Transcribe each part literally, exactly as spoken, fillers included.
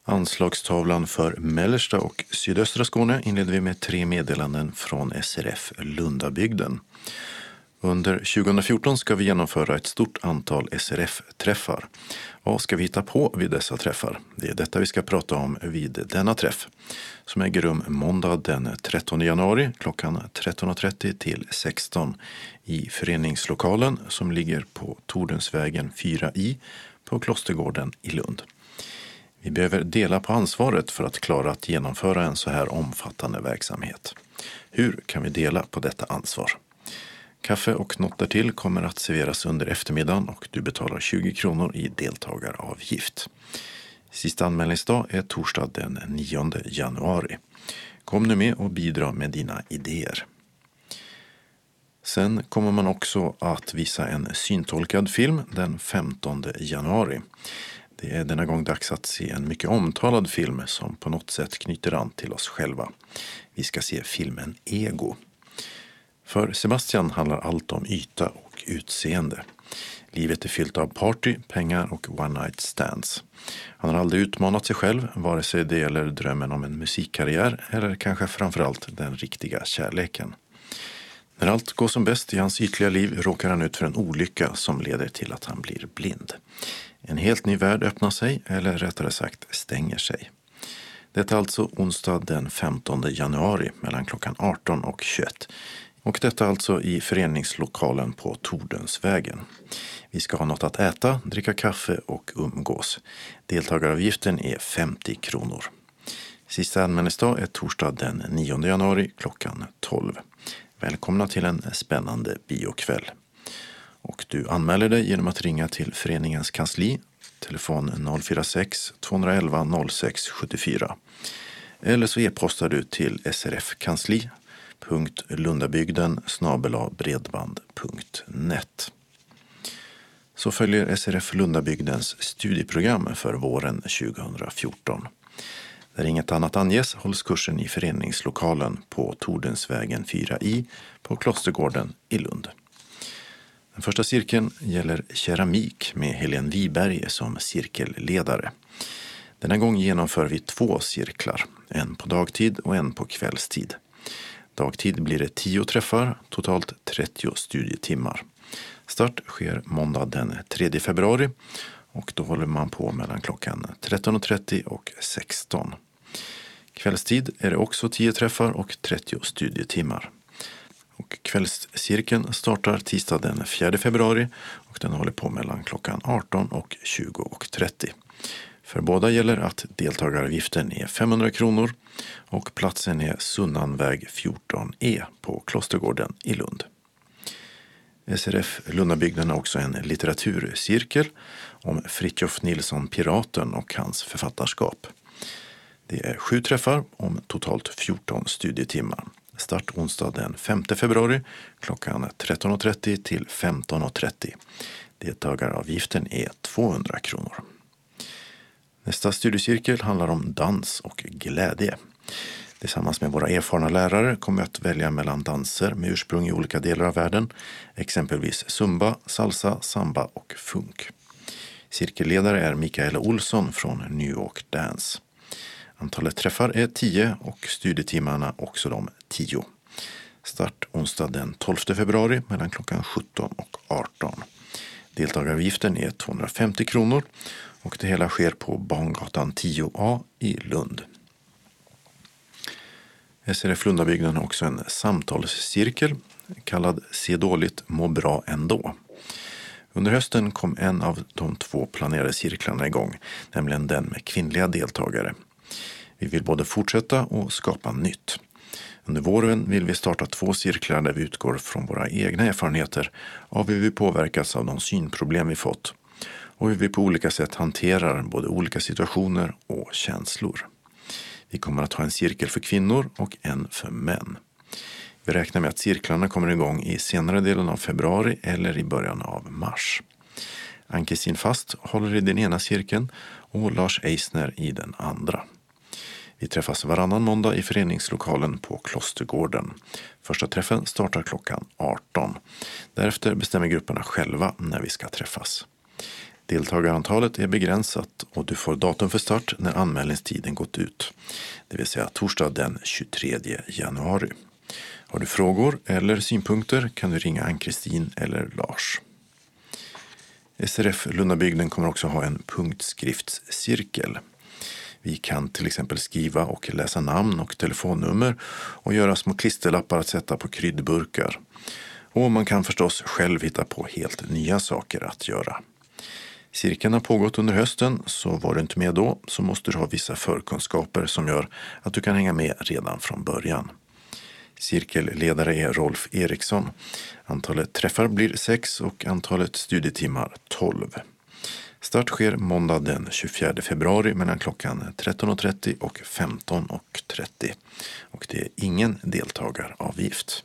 Anslagstavlan för mellersta och sydöstra Skåne inleder vi med tre meddelanden från S R F Lundabygden. Under tjugohundrafjorton ska vi genomföra ett stort antal S R F-träffar. Vad ska vi hitta på vid dessa träffar? Det är detta vi ska prata om vid denna träff, som äger rum måndag den trettonde januari klockan tretton och trettio till sexton i föreningslokalen som ligger på Tordensvägen fyra i på Klostergården i Lund. Vi behöver dela på ansvaret för att klara att genomföra en så här omfattande verksamhet. Hur kan vi dela på detta ansvar? Kaffe och något därtill kommer att serveras under eftermiddagen och du betalar tjugo kronor i deltagaravgift. Sista anmälningsdag är torsdag den nionde januari. Kom nu med och bidra med dina idéer. Sen kommer man också att visa en syntolkad film den femtonde januari. Det är denna gång dags att se en mycket omtalad film som på något sätt knyter an till oss själva. Vi ska se filmen Ego. För Sebastian handlar allt om yta och utseende. Livet är fyllt av party, pengar och one night stands. Han har aldrig utmanat sig själv, vare sig det gäller drömmen om en musikkarriär eller kanske framförallt den riktiga kärleken. När allt går som bäst i hans ytliga liv råkar han ut för en olycka som leder till att han blir blind. En helt ny värld öppnar sig, eller rättare sagt stänger sig. Detta är alltså onsdag den femtonde januari mellan klockan arton och tjugoett. Och detta alltså i föreningslokalen på Tordensvägen. Vi ska ha något att äta, dricka kaffe och umgås. Deltagaravgiften är femtio kronor. Sista anmälningsdag är torsdag den nionde januari klockan tolv. Välkomna till en spännande biokväll. Och du anmäler dig genom att ringa till föreningens kansli, telefon noll fyra sex två ett ett noll sex sju fyra. Eller så e-postar du till srfkansli punkt lundabygden snabel-a bredband punkt net. Så följer S R F Lundabygdens studieprogram för våren tjugohundrafjorton. Där inget annat anges hålls kursen i föreningslokalen på Tordensvägen fyra i på Klostergården i Lund. Den första cirkeln gäller keramik med Helene Wiberg som cirkelledare. Denna gång genomför vi två cirklar, en på dagtid och en på kvällstid. Dagtid blir det tio träffar, totalt trettio studietimmar. Start sker måndag den tredje februari och då håller man på mellan klockan tretton och trettio och sexton. Kvällstid är det också tio träffar och trettio studietimmar. Och kvällscirkeln startar tisdag den fjärde februari och den håller på mellan klockan arton och tjugo och trettio. För båda gäller att deltagaravgiften är femhundra kronor och platsen är Sunnanväg fjorton E på Klostergården i Lund. S R F Lundabygden har också en litteraturcirkel om Fritiof Nilsson Piraten och hans författarskap. Det är sju träffar om totalt fjorton studietimmar. Start onsdag den femte februari klockan tretton och trettio till femton och trettio. Deltagaravgiften är tvåhundra kronor. Nästa studiecirkel handlar om dans och glädje. Tillsammans med våra erfarna lärare kommer vi att välja mellan danser med ursprung i olika delar av världen, exempelvis zumba, salsa, samba och funk. Cirkelledare är Mikaela Olsson från New York Dance. Antalet träffar är tio och studietimmarna också de tio. Start onsdag den tolfte februari mellan klockan sjutton och arton. Deltagaravgiften är tvåhundrafemtio kronor och det hela sker på Bangatan tio A i Lund. S R F Lundabygden har också en samtalscirkel kallad Se dåligt, må bra ändå. Under hösten kom en av de två planerade cirklarna igång, nämligen den med kvinnliga deltagare. Vi vill både fortsätta och skapa nytt. Under våren vill vi starta två cirklar där vi utgår från våra egna erfarenheter av hur vi påverkas av de synproblem vi fått och hur vi på olika sätt hanterar både olika situationer och känslor. Vi kommer att ha en cirkel för kvinnor och en för män. Vi räknar med att cirklarna kommer igång i senare delen av februari eller i början av mars. Ann-Kristin Fast håller i den ena cirkeln och Lars Eisner i den andra. Vi träffas varannan måndag i föreningslokalen på Klostergården. Första träffen startar klockan arton. Därefter bestämmer grupperna själva när vi ska träffas. Deltagarantalet är begränsat och du får datum för start när anmälningstiden gått ut, det vill säga torsdag den tjugotredje januari. Har du frågor eller synpunkter kan du ringa Ann-Kristin eller Lars. S R F Lundabygden kommer också ha en punktskriftscirkel. Vi kan till exempel skriva och läsa namn och telefonnummer och göra små klisterlappar att sätta på kryddburkar. Och man kan förstås själv hitta på helt nya saker att göra. Cirkeln har pågått under hösten, så var du inte med då så måste du ha vissa förkunskaper som gör att du kan hänga med redan från början. Cirkelledare är Rolf Eriksson. Antalet träffar blir sex och antalet studietimmar tolv. Start sker måndag den tjugofjärde februari mellan klockan tretton och trettio och femton och trettio. Och det är ingen deltagaravgift.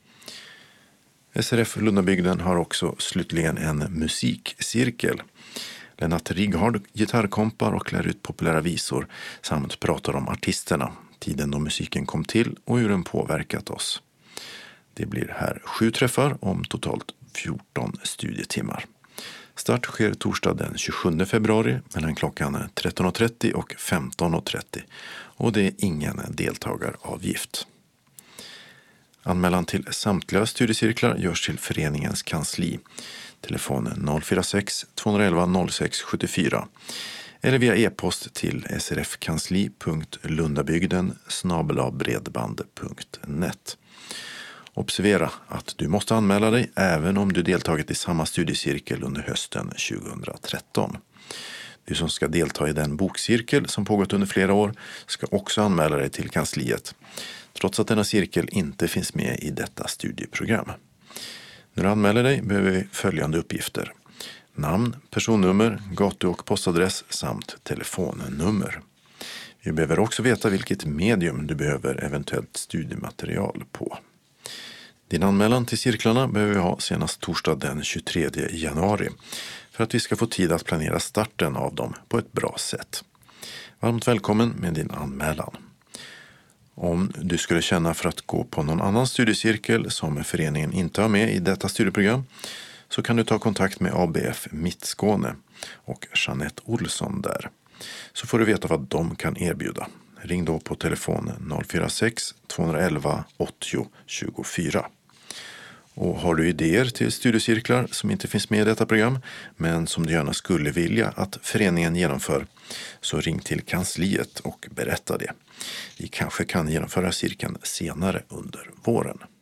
S R F Lundabygden har också slutligen en musikcirkel. Lennart Righard gitarrkompar och lär ut populära visor samt pratar om artisterna, tiden då musiken kom till och hur den påverkat oss. Det blir här sju träffar om totalt fjorton studietimmar. Start sker torsdag den tjugosjunde februari mellan klockan tretton och trettio och femton och trettio och det är ingen deltagaravgift. Anmälan till samtliga studiecirklar görs till föreningens kansli. Telefonen noll fyra sex två ett ett noll sex sju fyra eller via e-post till srfkansli punkt lundabygden snabel-a bredband punkt net. Observera att du måste anmäla dig även om du deltagit i samma studiecirkel under hösten tjugohundratretton. Du som ska delta i den bokcirkel som pågått under flera år ska också anmäla dig till kansliet, trots att denna cirkel inte finns med i detta studieprogram. När du anmäler dig behöver vi följande uppgifter: namn, personnummer, gatu- och postadress samt telefonnummer. Vi behöver också veta vilket medium du behöver eventuellt studiematerial på. Din anmälan till cirklarna behöver vi ha senast torsdag den tjugotredje januari för att vi ska få tid att planera starten av dem på ett bra sätt. Varmt välkommen med din anmälan. Om du skulle känna för att gå på någon annan studiecirkel som föreningen inte har med i detta studieprogram så kan du ta kontakt med A B F Mittskåne och Jeanette Olsson där. Så får du veta vad de kan erbjuda. Ring då på telefon noll fyra sex två ett ett åttio tjugofyra. Och har du idéer till studiecirklar som inte finns med i detta program men som du gärna skulle vilja att föreningen genomför, så ring till kansliet och berätta det. Vi kanske kan genomföra cirkeln senare under våren.